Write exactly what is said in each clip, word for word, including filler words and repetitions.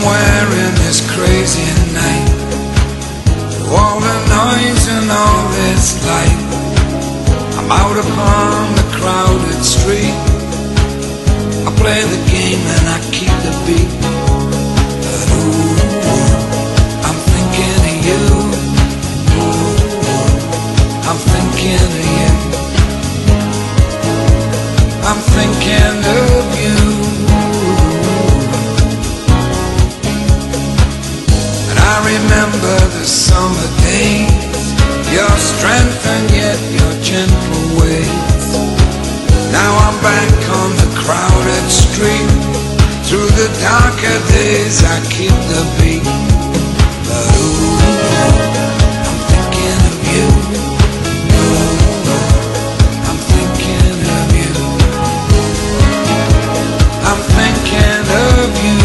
somewhere in this crazy night, through all the noise and all this light, I'm out upon the crowded street. I play the game and I keep the beat, but ooh, I'm thinking of you. Ooh, I'm thinking of you. I'm thinking of you. And I remember the summer days, your strength and yet your gentle ways. Now I'm back on the crowded street. Through the darker days I keep the beat, but ooh, I'm thinking of you. Ooh, I'm thinking of you. I'm thinking of you.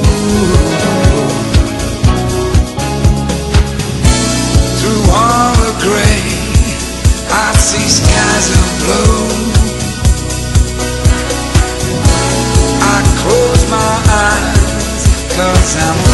Through all the gray I see skies of blue. I close my eyes 'cause I'm